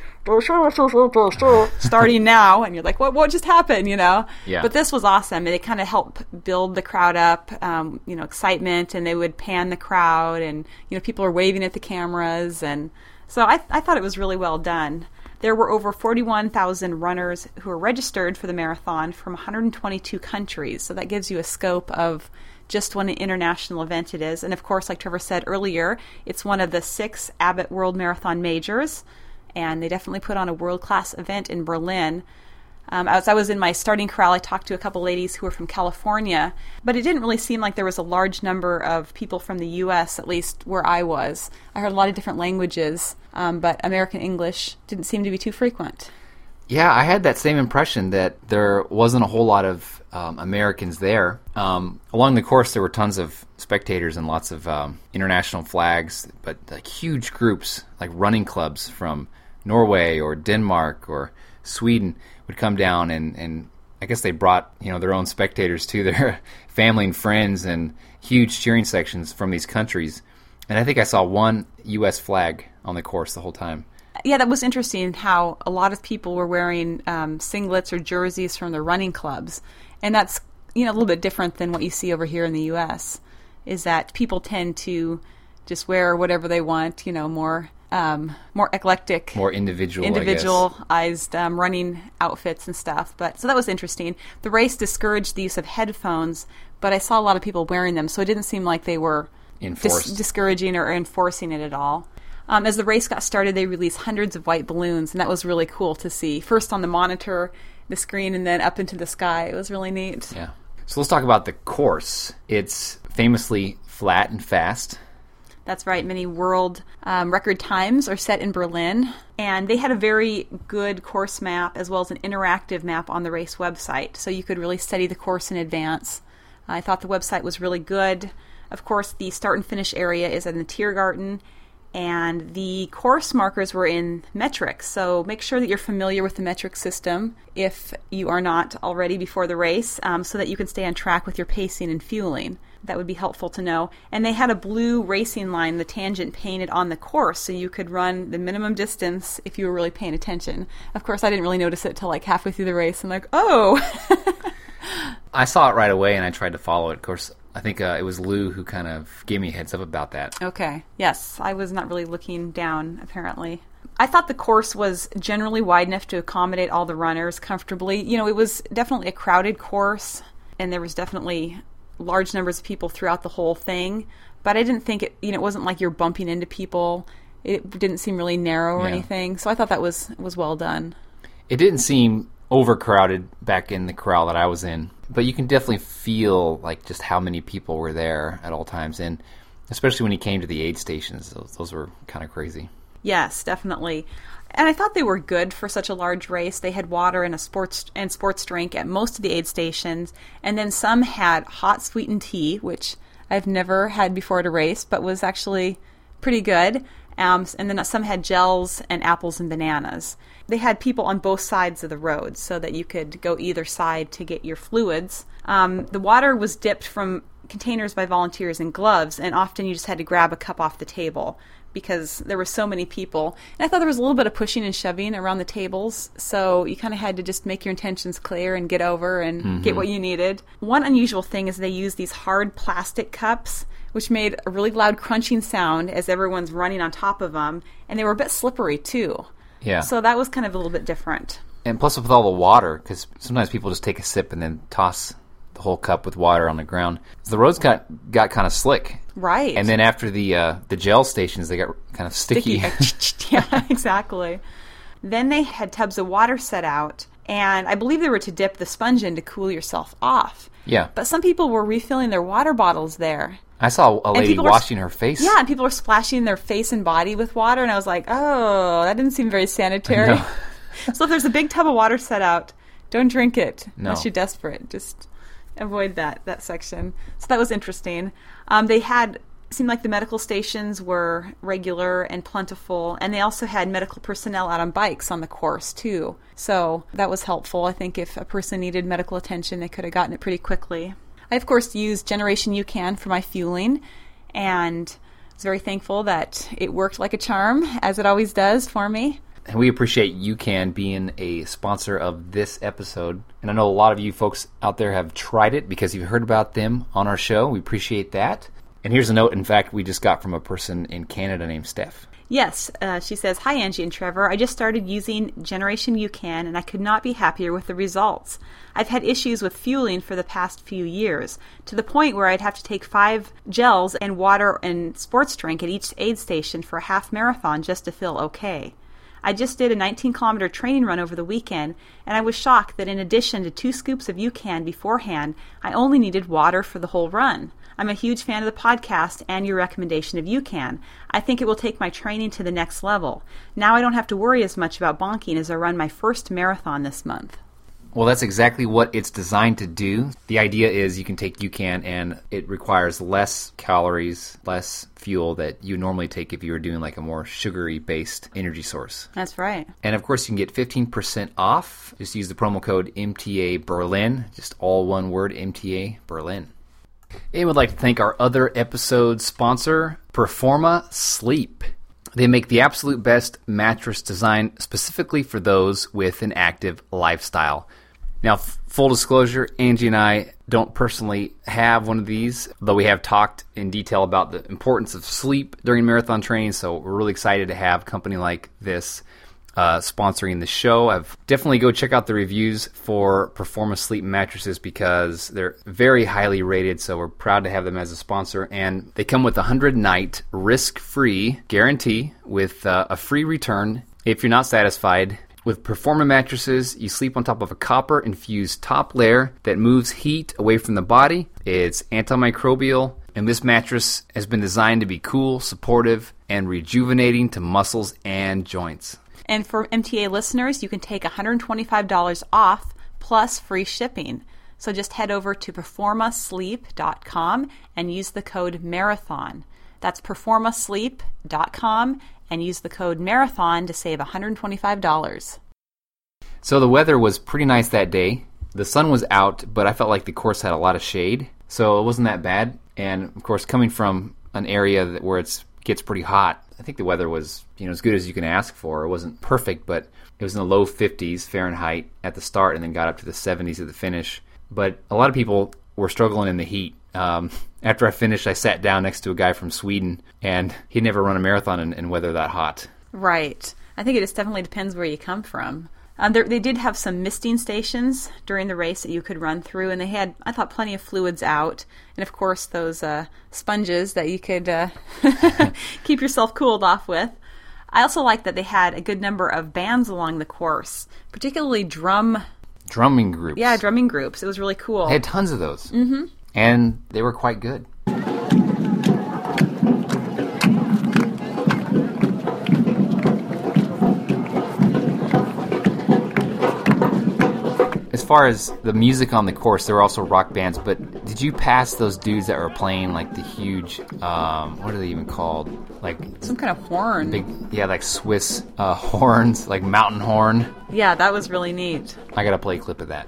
starting now, and you're like, what what just happened, you know? Yeah. But this was awesome, and it kind of helped build the crowd up, um, you know, excitement, and they would pan the crowd, and, you know, people are waving at the cameras, and so I, I thought it was really well done. There were over forty-one thousand runners who were registered for the marathon from one hundred twenty-two countries, so that gives you a scope of just what an international event it is. And of course, like Trevor said earlier, it's one of the six Abbott World Marathon Majors, and they definitely put on a world-class event in Berlin. Um, as I was in my starting corral, I talked to a couple ladies who were from California, but it didn't really seem like there was a large number of people from the U S, at least where I was. I heard a lot of different languages, um, but American English didn't seem to be too frequent. Yeah, I had that same impression that there wasn't a whole lot of um, Americans there. Um, along the course, there were tons of spectators and lots of um, international flags, but like huge groups, like running clubs from Norway or Denmark or Sweden would come down, and, and I guess they brought, you know, their own spectators to their family and friends, and huge cheering sections from these countries. And I think I saw one U S flag on the course the whole time. Yeah, that was interesting how a lot of people were wearing um, singlets or jerseys from their running clubs. And that's, you know, a little bit different than what you see over here in the U S, is that people tend to just wear whatever they want, you know, more um, more eclectic, more individual, individualized um, running outfits and stuff. But so that was interesting. The race discouraged the use of headphones, but I saw a lot of people wearing them, so it didn't seem like they were dis- discouraging or enforcing it at all. Um, as the race got started, they released hundreds of white balloons, and that was really cool to see. First on the monitor, the screen, and then up into the sky. It was really neat. Yeah. So let's talk about the course. It's famously flat and fast. That's right. Many world um, record times are set in Berlin, and they had a very good course map as well as an interactive map on the race website, so you could really study the course in advance. I thought the website was really good. Of course, the start and finish area is in the Tiergarten, and the course markers were in metric, so make sure that you're familiar with the metric system if you are not already before the race, um, so that you can stay on track with your pacing and fueling. That would be helpful to know. And they had a blue racing line, the tangent, painted on the course, so you could run the minimum distance if you were really paying attention. Of course, I didn't really notice it till like halfway through the race. I'm like, oh! I saw it right away, and I tried to follow it. Of course, I think uh, it was Lou who kind of gave me a heads up about that. Okay. Yes, I was not really looking down, apparently. I thought the course was generally wide enough to accommodate all the runners comfortably. You know, it was definitely a crowded course, and there was definitely large numbers of people throughout the whole thing. But I didn't think it, you know, it wasn't like you're bumping into people. It didn't seem really narrow or Yeah. anything. So I thought that was was well done. It didn't seem overcrowded back in the corral that I was in, but you can definitely feel like just how many people were there at all times, and especially when you came to the aid stations, those, those were kind of crazy. Yes, definitely. And I thought they were good for such a large race. They had water and a sports and sports drink at most of the aid stations, and then some had hot sweetened tea, which I've never had before at a race, but was actually pretty good. Um, and then some had gels and apples and bananas. They had people on both sides of the road so that you could go either side to get your fluids. Um, the water was dipped from containers by volunteers in gloves, and often you just had to grab a cup off the table because there were so many people. And I thought there was a little bit of pushing and shoving around the tables, so you kind of had to just make your intentions clear and get over and Mhm. get what you needed. One unusual thing is they use these hard plastic cups, which made a really loud crunching sound as everyone's running on top of them, and they were a bit slippery too. Yeah. So that was kind of a little bit different. And plus with all the water, because sometimes people just take a sip and then toss the whole cup with water on the ground. The roads got got kind of slick. Right. And then after the uh, the gel stations, they got kind of sticky. Sticky. Yeah, exactly. Then they had tubs of water set out, and I believe they were to dip the sponge in to cool yourself off. Yeah. But some people were refilling their water bottles there. I saw a And lady people were washing sp- her face. Yeah, and people were splashing their face and body with water, and I was like, oh, that didn't seem very sanitary. No. So if there's a big tub of water set out, don't drink it No. unless you're desperate. Just avoid that that section. So that was interesting. Um, they had, it seemed like the medical stations were regular and plentiful, and they also had medical personnel out on bikes on the course too. So that was helpful. I think if a person needed medical attention, they could have gotten it pretty quickly. I, of course, used Generation UCAN for my fueling, and I was very thankful that it worked like a charm, as it always does for me. And we appreciate UCAN being a sponsor of this episode. And I know a lot of you folks out there have tried it because you've heard about them on our show. We appreciate that. And here's a note, in fact, we just got from a person in Canada named Steph. Yes, uh, she says, hi, Angie and Trevor. I just started using Generation UCAN, and I could not be happier with the results. I've had issues with fueling for the past few years, to the point where I'd have to take five gels and water and sports drink at each aid station for a half marathon just to feel okay. I just did a nineteen kilometer training run over the weekend, and I was shocked that in addition to two scoops of UCAN beforehand, I only needed water for the whole run. I'm a huge fan of the podcast and your recommendation of UCAN. I think it will take my training to the next level. Now I don't have to worry as much about bonking as I run my first marathon this month. Well, that's exactly what it's designed to do. The idea is you can take UCAN and it requires less calories, less fuel that you normally take if you were doing like a more sugary-based energy source. That's right. And of course, you can get fifteen percent off. Just use the promo code M T A Berlin, just all one word, M T A Berlin. And we'd like to thank our other episode sponsor, Performa Sleep. They make the absolute best mattress designed specifically for those with an active lifestyle. Now, f- full disclosure, Angie and I don't personally have one of these, though we have talked in detail about the importance of sleep during marathon training, so we're really excited to have a company like this uh, sponsoring the show. I've definitely go check out the reviews for Performa Sleep mattresses because they're very highly rated, so we're proud to have them as a sponsor. And they come with a one hundred night risk-free guarantee with uh, a free return if you're not satisfied. With Performa mattresses, you sleep on top of a copper-infused top layer that moves heat away from the body. It's antimicrobial, and this mattress has been designed to be cool, supportive, and rejuvenating to muscles and joints. And for M T A listeners, you can take one hundred twenty-five dollars off plus free shipping. So just head over to performa sleep dot com and use the code MARATHON. That's performa sleep dot com and use the code MARATHON to save one hundred twenty-five dollars. So the weather was pretty nice that day. The sun was out, but I felt like the course had a lot of shade, so it wasn't that bad. And of course, coming from an area that, where it gets pretty hot, I think the weather was, you know, as good as you can ask for. It wasn't perfect, but it was in the low fifties Fahrenheit at the start and then got up to the seventies at the finish. but a lot of people were struggling in the heat. Um, after I finished, I sat down next to a guy from Sweden, and he'd never run a marathon in, in weather that hot. Right. I think it just definitely depends where you come from. Um, there, they did have some misting stations during the race that you could run through, and they had, I thought, plenty of fluids out. And, of course, those uh, sponges that you could uh, keep yourself cooled off with. I also liked that they had a good number of bands along the course, particularly drum... Drumming groups. Yeah, drumming groups. It was really cool. They had tons of those. Mm-hmm. And they were quite good. As far as the music on the course, there were also rock bands, but did you pass those dudes that were playing like the huge, um, what are they even called? Like some kind of horn. Big, yeah, like Swiss uh, horns, like mountain horn. Yeah, that was really neat. I gotta play a clip of that.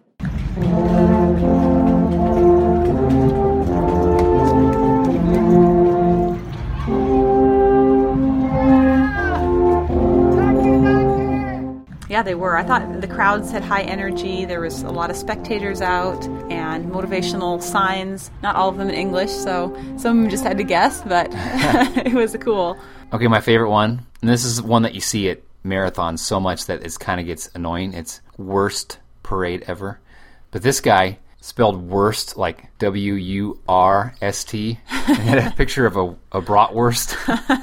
Yeah, they were. I thought the crowds had high energy. There was a lot of spectators out and motivational signs. Not all of them in English, so some of them just had to guess, but it was cool. Okay, my favorite one, and this is one that you see at marathons so much that it kind of gets annoying. It's worst parade ever. But this guy spelled worst like W U R S T and had a picture of a, a bratwurst.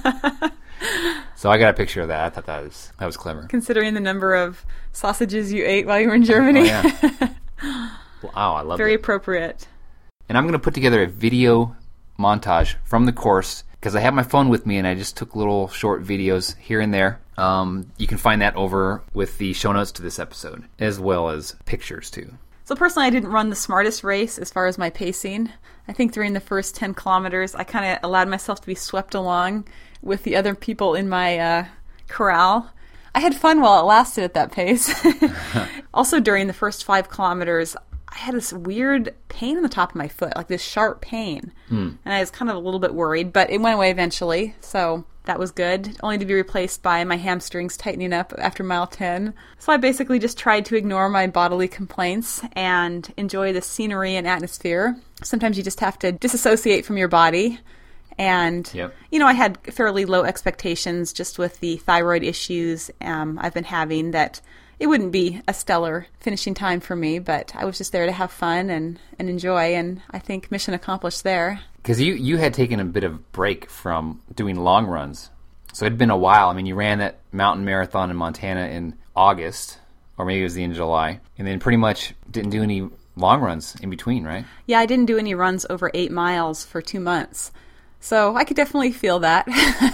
So I got a picture of that. I thought that was that was clever. Considering the number of sausages you ate while you were in Germany. Oh, yeah. Wow, I love it. Very appropriate. And I'm going to put together a video montage from the course because I have my phone with me and I just took little short videos here and there. Um, you can find that over with the show notes to this episode, as well as pictures too. So personally, I didn't run the smartest race as far as my pacing. I think during the first ten kilometers, I kind of allowed myself to be swept along with the other people in my uh, corral. I had fun while it lasted at that pace. Also, during the first five kilometers, I had this weird pain in the top of my foot, like this sharp pain. Mm. And I was kind of a little bit worried, but it went away eventually, so that was good, only to be replaced by my hamstrings tightening up after mile ten. So I basically just tried to ignore my bodily complaints and enjoy the scenery and atmosphere. Sometimes you just have to disassociate from your body. And, yep. you know, I had fairly low expectations just with the thyroid issues um, I've been having, that it wouldn't be a stellar finishing time for me, but I was just there to have fun and, and enjoy, and I think mission accomplished there. Because you, you had taken a bit of break from doing long runs. So it had been a while. I mean, you ran that mountain marathon in Montana in August, or maybe it was the end of July, and then pretty much didn't do any long runs in between, right? Yeah, I didn't do any runs over eight miles for two months. So I could definitely feel that.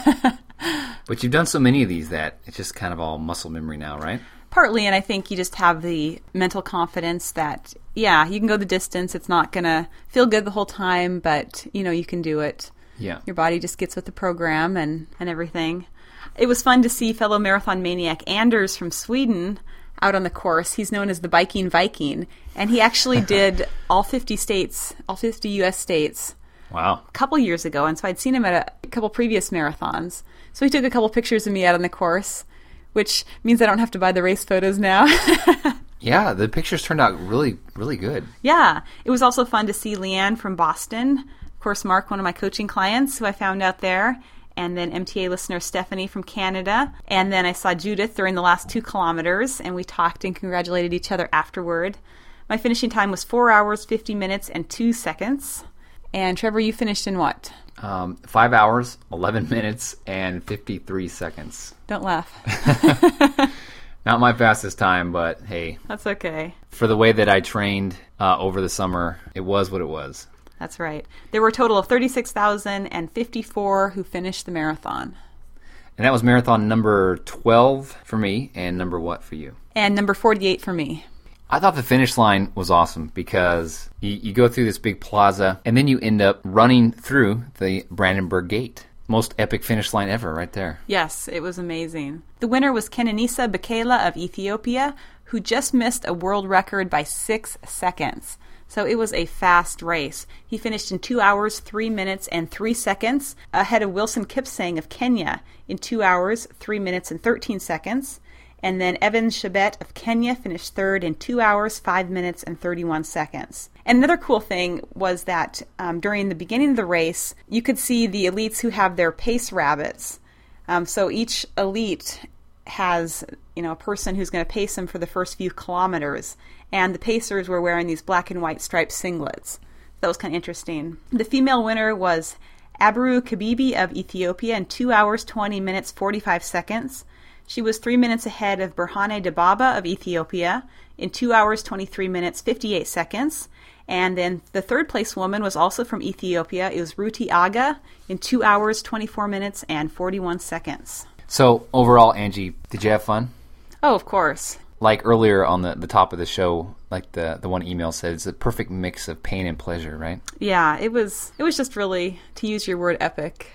But you've done so many of these that it's just kind of all muscle memory now, right? Partly, and I think you just have the mental confidence that, yeah, you can go the distance. It's not going to feel good the whole time, but, you know, you can do it. Yeah. Your body just gets with the program and, and everything. It was fun to see fellow marathon maniac Anders from Sweden out on the course. He's known as the Biking Viking, and he actually did all fifty states, all fifty U S states. Wow. A couple years ago, and so I'd seen him at a couple previous marathons. So he took a couple pictures of me out on the course, which means I don't have to buy the race photos now. Yeah, the pictures turned out really, really good. Yeah. It was also fun to see Leanne from Boston. Of course, Mark, one of my coaching clients who I found out there. And then M T A listener Stephanie from Canada. And then I saw Judith during the last two kilometers, and we talked and congratulated each other afterward. My finishing time was four hours, fifty minutes, and two seconds. And Trevor, you finished in what? Um, five hours, eleven minutes, and fifty-three seconds. Don't laugh. Not my fastest time, but hey. That's okay. For the way that I trained uh, over the summer, it was what it was. That's right. There were a total of thirty-six thousand fifty-four who finished the marathon. And that was marathon number twelve for me, and number what for you? And number forty-eight for me. I thought the finish line was awesome because you, you go through this big plaza and then you end up running through the Brandenburg Gate. Most epic finish line ever right there. Yes, it was amazing. The winner was Kenenisa Bekele of Ethiopia, who just missed a world record by six seconds. So it was a fast race. He finished in two hours, three minutes, and three seconds, ahead of Wilson Kipsang of Kenya in two hours, three minutes, and thirteen seconds. And then Evan Chebet of Kenya finished third in two hours, five minutes, and thirty-one seconds. And another cool thing was that um, during the beginning of the race, you could see the elites who have their pace rabbits. Um, so each elite has, you know, a person who's going to pace them for the first few kilometers. And the pacers were wearing these black and white striped singlets. That was kind of interesting. The female winner was Abiru Kabibi of Ethiopia in two hours, twenty minutes, forty-five seconds. She was three minutes ahead of Berhane Dababa of Ethiopia in two hours, twenty-three minutes, fifty-eight seconds. And then the third place woman was also from Ethiopia. It was Ruti Aga in two hours, twenty-four minutes, and forty-one seconds. So overall, Angie, did you have fun? Oh, of course. Like earlier on the, the top of the show, like the, the one email said, it's a perfect mix of pain and pleasure, right? Yeah, it was it was just really, to use your word, epic.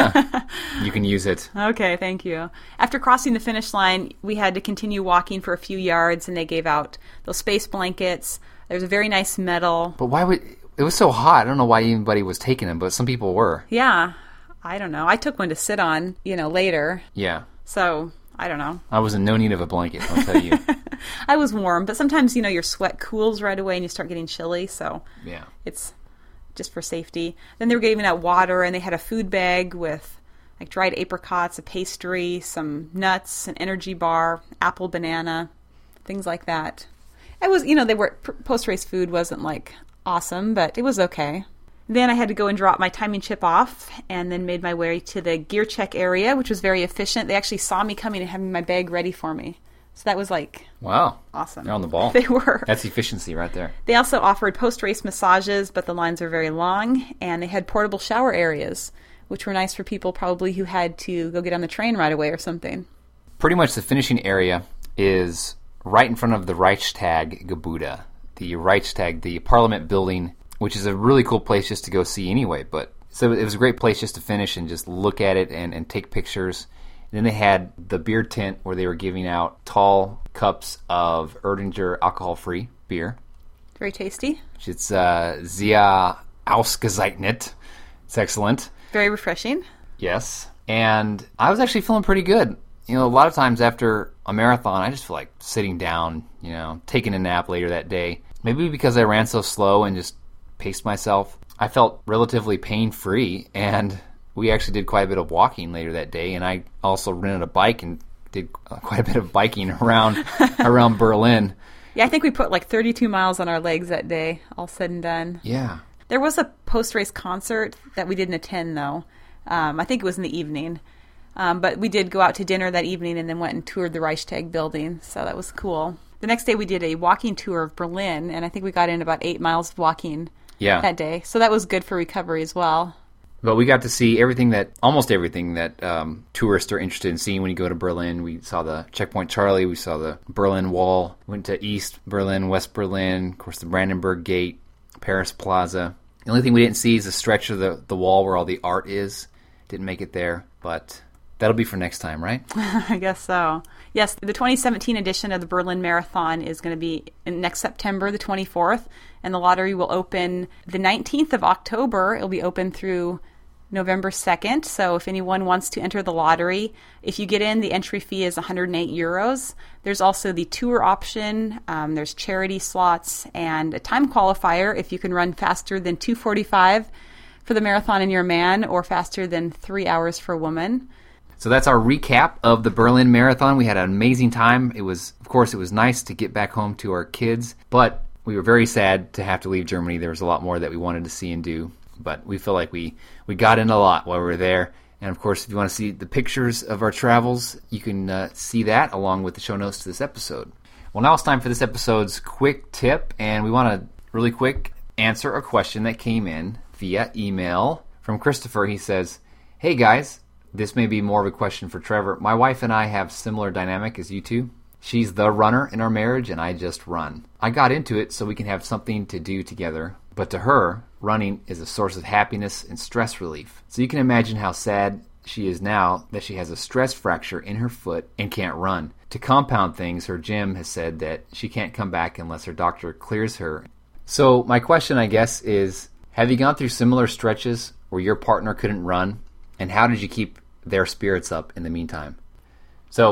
You can use it. Okay, thank you. After crossing the finish line, we had to continue walking for a few yards, and they gave out those space blankets. There was a very nice medal. But why would... It was so hot. I don't know why anybody was taking them, but some people were. Yeah, I don't know. I took one to sit on, you know, later. Yeah. So... I don't know. I was in no need of a blanket, I'll tell you. I was warm, but sometimes, you know, your sweat cools right away and you start getting chilly, so yeah, it's just for safety. Then they were giving out water, and they had a food bag with like dried apricots, a pastry, some nuts, an energy bar, apple, banana, things like that. It was, you know, they were post-race food wasn't like awesome, but it was okay. Then I had to go and drop my timing chip off, and then made my way to the gear check area, which was very efficient. They actually saw me coming and having my bag ready for me. So that was like... Wow. Awesome. They're on the ball. They were. That's efficiency right there. They also offered post-race massages, but the lines were very long, and they had portable shower areas, which were nice for people probably who had to go get on the train right away or something. Pretty much the finishing area is right in front of the Reichstag Gebäude. The Reichstag, the Parliament building, which is a really cool place just to go see anyway. But so it was a great place just to finish and just look at it and, and take pictures. And then they had the beer tent where they were giving out tall cups of Erdinger alcohol-free beer. Very tasty. It's uh, sehr ausgezeichnet. It's excellent. Very refreshing. Yes. And I was actually feeling pretty good. You know, a lot of times after a marathon, I just feel like sitting down, you know, taking a nap later that day. Maybe because I ran so slow and just paced myself. I felt relatively pain-free, and we actually did quite a bit of walking later that day, and I also rented a bike and did quite a bit of biking around around Berlin. Yeah, I think we put like thirty-two miles on our legs that day, all said and done. Yeah. There was a post-race concert that we didn't attend, though. Um, I think it was in the evening. Um, but we did go out to dinner that evening and then went and toured the Reichstag building, so that was cool. The next day we did a walking tour of Berlin, and I think we got in about eight miles of walking yeah. that day. So that was good for recovery as well. But we got to see everything that, almost everything that um, tourists are interested in seeing when you go to Berlin. We saw the Checkpoint Charlie, we saw the Berlin Wall, went to East Berlin, West Berlin, of course the Brandenburg Gate, Paris Plaza. The only thing we didn't see is the stretch of the, the wall where all the art is. Didn't make it there, but that'll be for next time, right? I guess so. Yes, the twenty seventeen edition of the Berlin Marathon is going to be in next September, the twenty-fourth, and the lottery will open the nineteenth of October. It'll be open through November second, so if anyone wants to enter the lottery, if you get in, the entry fee is one hundred eight euros. There's also the tour option, um, there's charity slots, and a time qualifier if you can run faster than two forty-five for the marathon and you're a man, or faster than three hours for a woman. So that's our recap of the Berlin Marathon. We had an amazing time. It was, of course, it was nice to get back home to our kids, but we were very sad to have to leave Germany. There was a lot more that we wanted to see and do, but we feel like we, we got in a lot while we were there. And, of course, if you want to see the pictures of our travels, you can uh, see that along with the show notes to this episode. Well, now it's time for this episode's quick tip, and we want to really quick answer a question that came in via email from Christopher. He says, "Hey, guys. This may be more of a question for Trevor. My wife and I have similar dynamic as you two. She's the runner in our marriage, and I just run. I got into it so we can have something to do together. But to her, running is a source of happiness and stress relief. So you can imagine how sad she is now that she has a stress fracture in her foot and can't run. To compound things, her gym has said that she can't come back unless her doctor clears her. So my question, I guess, is, have you gone through similar stretches where your partner couldn't run? And how did you keep their spirits up in the meantime?" So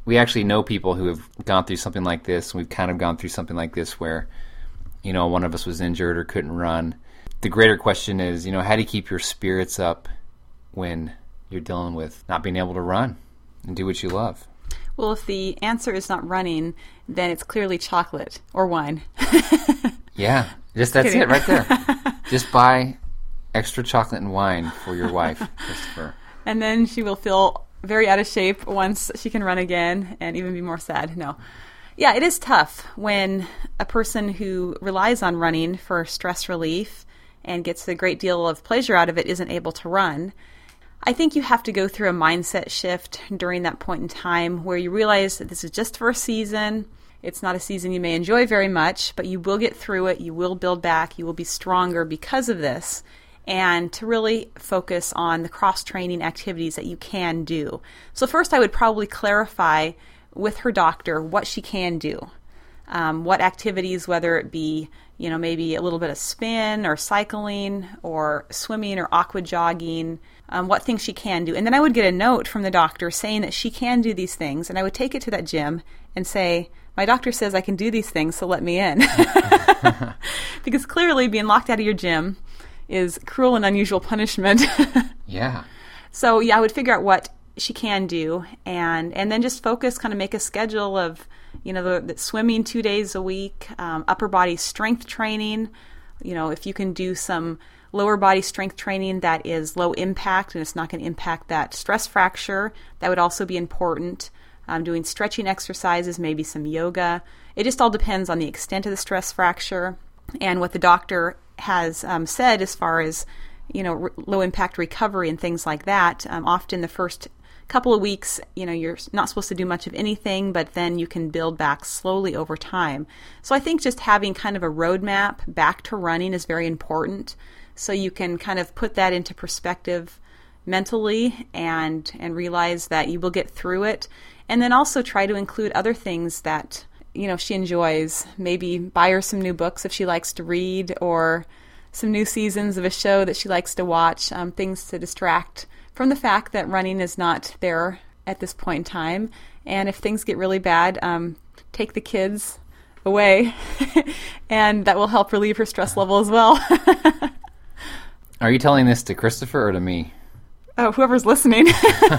we actually know people who have gone through something like this. We've kind of gone through something like this where, you know, one of us was injured or couldn't run. The greater question is, you know, how do you keep your spirits up when you're dealing with not being able to run and do what you love? Well, if the answer is not running, then it's clearly chocolate or wine. Yeah, just that's it right there. Just buy extra chocolate and wine for your wife, Christopher. And then she will feel very out of shape once she can run again and even be more sad. No. Yeah, it is tough when a person who relies on running for stress relief and gets a great deal of pleasure out of it isn't able to run. I think you have to go through a mindset shift during that point in time where you realize that this is just for a season. It's not a season you may enjoy very much, but you will get through it. You will build back. You will be stronger because of this. And to really focus on the cross-training activities that you can do. So first I would probably clarify with her doctor what she can do. Um, what activities, whether it be, you know, maybe a little bit of spin or cycling or swimming or aqua jogging, um, what things she can do. And then I would get a note from the doctor saying that she can do these things. And I would take it to that gym and say, my doctor says I can do these things, so let me in. Because clearly being locked out of your gym is cruel and unusual punishment. Yeah. So yeah, I would figure out what she can do, and and then just focus, kind of make a schedule of, you know, the, the swimming two days a week, um, upper body strength training. You know, if you can do some lower body strength training that is low impact and it's not going to impact that stress fracture, that would also be important. Um, doing stretching exercises, maybe some yoga. It just all depends on the extent of the stress fracture and what the doctor has um, said as far as, you know, r- low impact recovery and things like that. Um, often the first couple of weeks, you know, you're not supposed to do much of anything, but then you can build back slowly over time. So I think just having kind of a roadmap back to running is very important, so you can kind of put that into perspective mentally and and realize that you will get through it. And then also try to include other things that, you know, she enjoys. Maybe buy her some new books if she likes to read, or some new seasons of a show that she likes to watch, um, things to distract from the fact that running is not there at this point in time. And if things get really bad, um, take the kids away, and that will help relieve her stress level as well. Are you telling this to Christopher or to me? Oh, whoever's listening.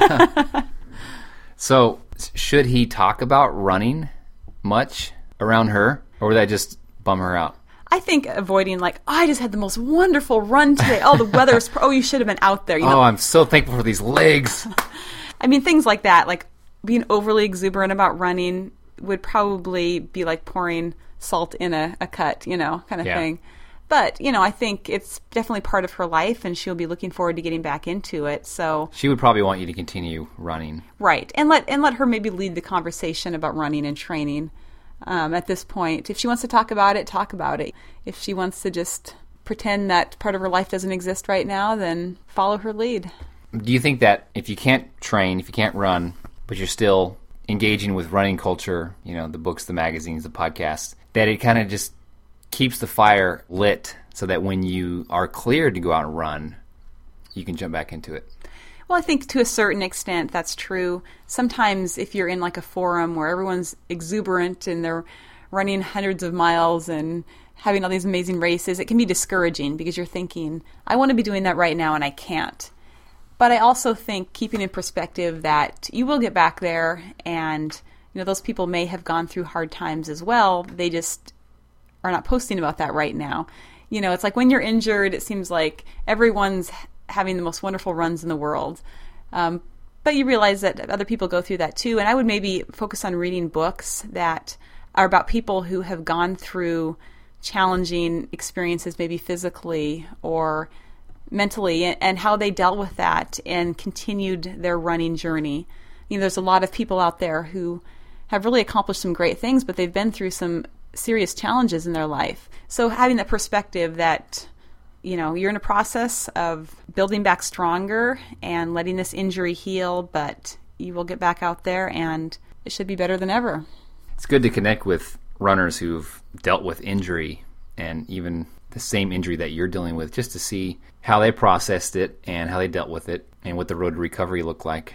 So, should he talk about running much around her, or would that just bum her out? I think avoiding, like, oh, I just had the most wonderful run today. Oh, the weather's, oh, you should have been out there. You know? Oh, I'm so thankful for these legs. I mean, things like that, like being overly exuberant about running would probably be like pouring salt in a, a cut, you know, kind of Yeah. thing. But, you know, I think it's definitely part of her life, and she'll be looking forward to getting back into it. So She would probably want you to continue running. right, and let and let her maybe lead the conversation about running and training. Um, at this point, if she wants to talk about it, talk about it. If she wants to just pretend that part of her life doesn't exist right now, then follow her lead. Do you think that if you can't train, if you can't run, but you're still engaging with running culture, you know, the books, the magazines, the podcasts, that it kind of just keeps the fire lit so that when you are cleared to go out and run, you can jump back into it? Well, I think to a certain extent that's true. Sometimes if you're in like a forum where everyone's exuberant and they're running hundreds of miles and having all these amazing races, it can be discouraging because you're thinking, I want to be doing that right now and I can't. But I also think keeping in perspective that you will get back there, and you know, those people may have gone through hard times as well. They just are not posting about that right now. You know, it's like when you're injured, it seems like everyone's having the most wonderful runs in the world. Um, but you realize that other people go through that too. And I would maybe focus on reading books that are about people who have gone through challenging experiences, maybe physically or mentally, and how they dealt with that and continued their running journey. You know, there's a lot of people out there who have really accomplished some great things, but they've been through some serious challenges in their life. So having that perspective that, you know, you're in a process of building back stronger and letting this injury heal, but you will get back out there and it should be better than ever. It's good to connect with runners who've dealt with injury and even the same injury that you're dealing with, just to see how they processed it and how they dealt with it and what the road to recovery looked like.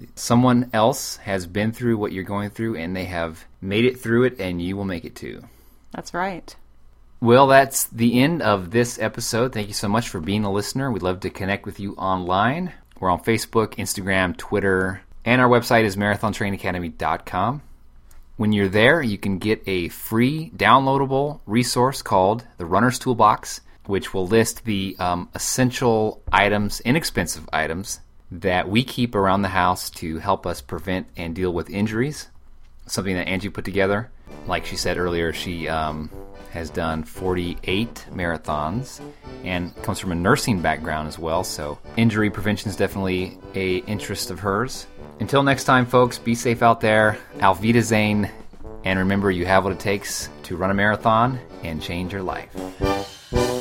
Someone else has been through what you're going through, and they have made it through it, and you will make it too. That's right. Well, that's the end of this episode. Thank you so much for being a listener. We'd love to connect with you online. We're on Facebook, Instagram, Twitter, and our website is marathon training academy dot com. When you're there, you can get a free downloadable resource called the Runner's Toolbox, which will list the um, essential items, inexpensive items, that we keep around the house to help us prevent and deal with injuries. Something that Angie put together. Like she said earlier, she um, has done forty-eight marathons and comes from a nursing background as well, so injury prevention is definitely a interest of hers. Until next time, folks, be safe out there. Auf Wiedersehen. And remember, you have what it takes to run a marathon and change your life.